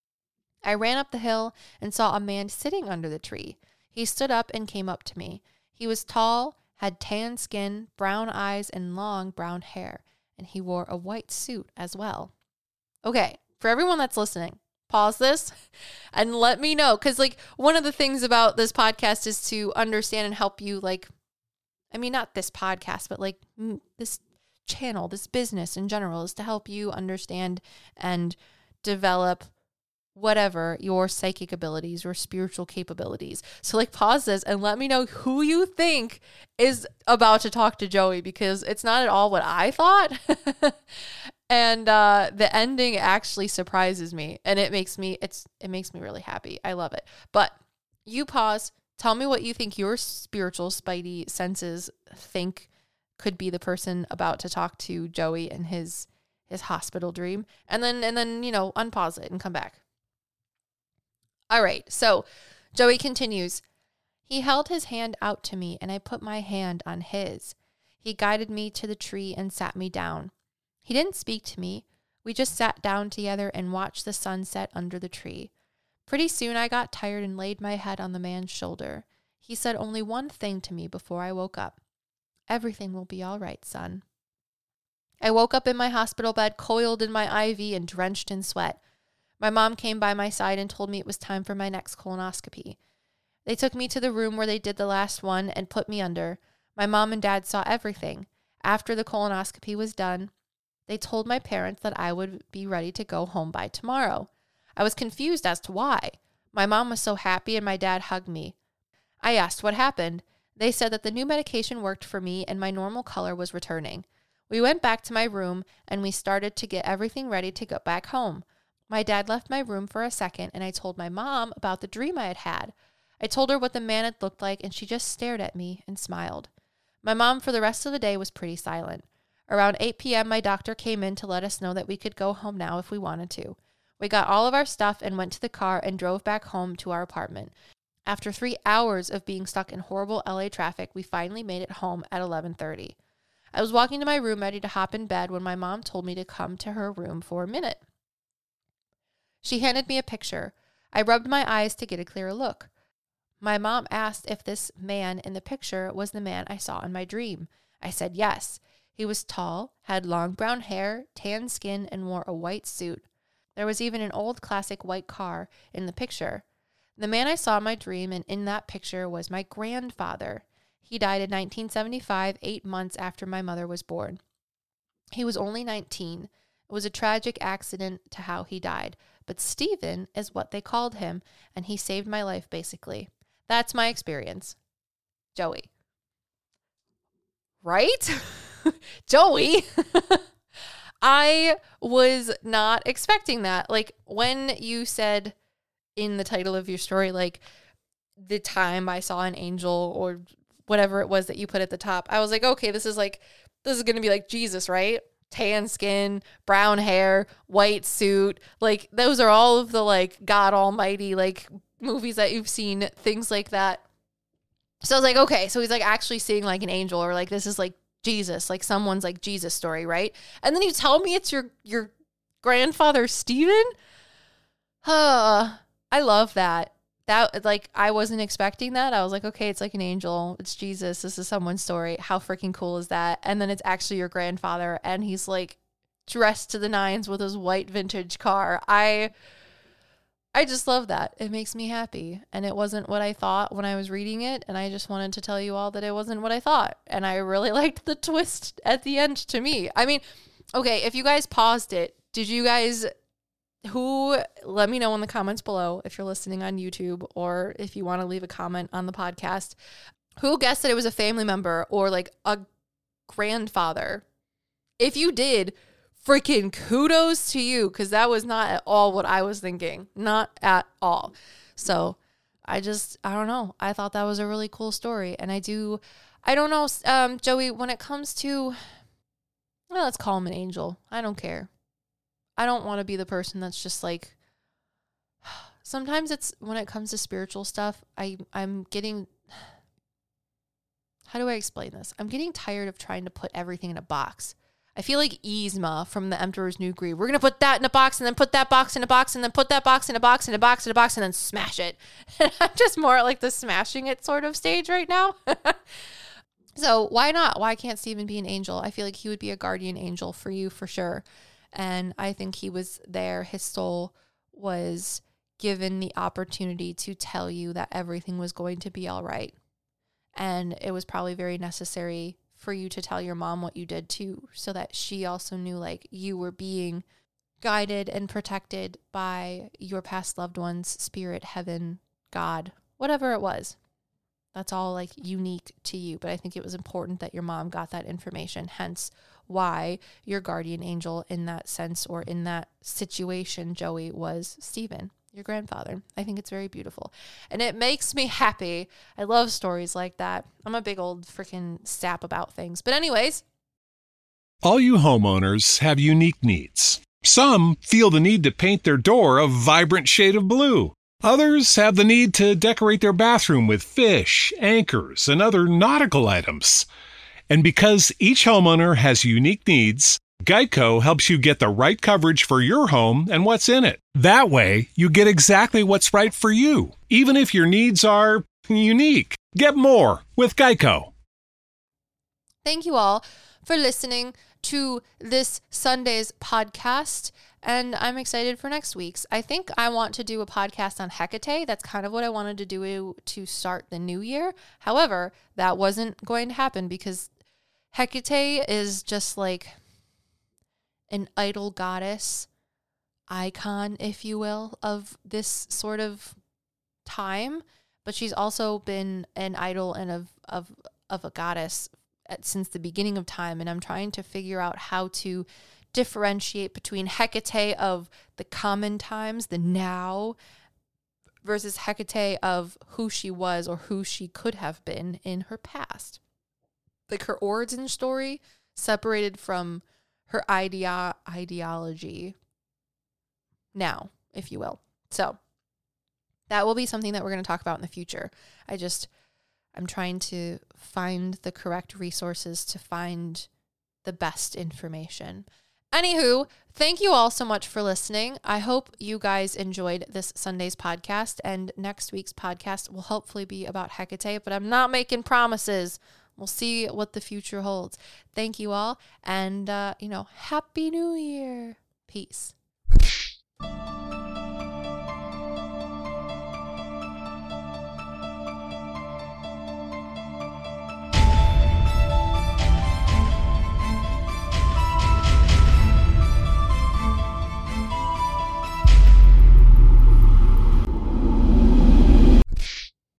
I ran up the hill and saw a man sitting under the tree. He stood up and came up to me. He was tall, had tan skin, brown eyes, and long brown hair, and he wore a white suit as well. Okay, for everyone that's listening, pause this and let me know. Because, like, one of the things about this podcast is to understand and help you, like, I mean, not this podcast, but like mm, this channel, this business in general, is to help you understand and develop whatever your psychic abilities or spiritual capabilities. So like pause this and let me know who you think is about to talk to Joey, because it's not at all what I thought. And uh, the ending actually surprises me, and it makes me, it's, it makes me really happy. I love it. But you pause, tell me what you think your spiritual spidey senses think could be the person about to talk to Joey and his, his hospital dream. And then, and then, you know, unpause it and come back. All right, so Joey continues. He held his hand out to me, and I put my hand on his. He guided me to the tree and sat me down. He didn't speak to me. We just sat down together and watched the sun set under the tree. Pretty soon I got tired and laid my head on the man's shoulder. He said only one thing to me before I woke up. Everything will be all right, son. I woke up in my hospital bed, coiled in my I V and drenched in sweat. My mom came by my side and told me it was time for my next colonoscopy. They took me to the room where they did the last one and put me under. My mom and dad saw everything. After the colonoscopy was done, they told my parents that I would be ready to go home by tomorrow. I was confused as to why. My mom was so happy and my dad hugged me. I asked what happened. They said that the new medication worked for me and my normal color was returning. We went back to my room and we started to get everything ready to go back home. My dad left my room for a second and I told my mom about the dream I had had. I told her what the man had looked like and she just stared at me and smiled. My mom for the rest of the day was pretty silent. Around eight p.m. my doctor came in to let us know that we could go home now if we wanted to. We got all of our stuff and went to the car and drove back home to our apartment. After three hours of being stuck in horrible L A traffic, we finally made it home at eleven thirty. I was walking to my room ready to hop in bed when my mom told me to come to her room for a minute. She handed me a picture. I rubbed my eyes to get a clearer look. My mom asked if this man in the picture was the man I saw in my dream. I said yes. He was tall, had long brown hair, tan skin, and wore a white suit. There was even an old classic white car in the picture. The man I saw in my dream and in that picture was my grandfather. He died in nineteen seventy-five, eight months after my mother was born. He was only nineteen. It was a tragic accident to how he died, but Stephen is what they called him, and he saved my life, basically. That's my experience. Joey. Right? Joey. I was not expecting that. Like, when you said in the title of your story, like, the time I saw an angel or whatever it was that you put at the top, I was like, okay, this is like, this is going to be like Jesus, right? Tan skin, brown hair, white suit. Like, those are all of the, like, God Almighty, like, movies that you've seen, things like that. So I was like, okay, so he's like actually seeing like an angel, or like this is like Jesus, like someone's like Jesus story, right? And then you tell me it's your your grandfather Stephen. Huh. I love that. That, like, I wasn't expecting that. I was like, okay, it's like an angel. It's Jesus. This is someone's story. How freaking cool is that? And then it's actually your grandfather, and he's like dressed to the nines with his white vintage car. I I just love that. It makes me happy. And it wasn't what I thought when I was reading it. And I just wanted to tell you all that it wasn't what I thought. And I really liked the twist at the end to me. I mean, okay, if you guys paused it, did you guys, who, let me know in the comments below if you're listening on YouTube or if you want to leave a comment on the podcast, who guessed that it was a family member or like a grandfather? If you did, freaking kudos to you, because that was not at all what I was thinking. Not at all. So I just, I don't know. I thought that was a really cool story. And I do, I don't know, um, Joey, when it comes to, well, let's call him an angel. I don't care. I don't want to be the person that's just like, sometimes it's, when it comes to spiritual stuff, I, I'm getting, how do I explain this? I'm getting tired of trying to put everything in a box. I feel like Yzma from The Emperor's New Groove. We're going to put that in a box and then put that box in a box and then put that box in a box and a box in a box and then smash it. And I'm just more at like the smashing it sort of stage right now. So why not? Why can't Stephen be an angel? I feel like he would be a guardian angel for you for sure. And I think he was there. His soul was given the opportunity to tell you that everything was going to be all right. And it was probably very necessary for you to tell your mom what you did too, so that she also knew like you were being guided and protected by your past loved ones, spirit, heaven, God, whatever it was. That's all like unique to you. But I think it was important that your mom got that information, hence why your guardian angel in that sense or in that situation, Joey, was Stephen, your grandfather. I think it's very beautiful. And it makes me happy. I love stories like that. I'm a big old freaking sap about things. But anyways. All you homeowners have unique needs. Some feel the need to paint their door a vibrant shade of blue. Others have the need to decorate their bathroom with fish, anchors, and other nautical items. And because each homeowner has unique needs, Geico helps you get the right coverage for your home and what's in it. That way, you get exactly what's right for you, even if your needs are unique. Get more with Geico. Thank you all for listening to this Sunday's podcast, and I'm excited for next week's. I think I want to do a podcast on Hecate. That's kind of what I wanted to do to start the new year. However, that wasn't going to happen because Hecate is just like an idol goddess icon, if you will, of this sort of time, but she's also been an idol and of of of a goddess since the beginning of time, and I'm trying to figure out how to differentiate between Hecate of the common times, the now, versus Hecate of who she was or who she could have been in her past. Like her origin story separated from her idea ideology now, if you will. So that will be something that we're going to talk about in the future. I just... I'm trying to find the correct resources to find the best information. Anywho, thank you all so much for listening. I hope you guys enjoyed this Sunday's podcast, and next week's podcast will hopefully be about Hecate, but I'm not making promises. We'll see what the future holds. Thank you all, and, uh, you know, Happy New Year. Peace.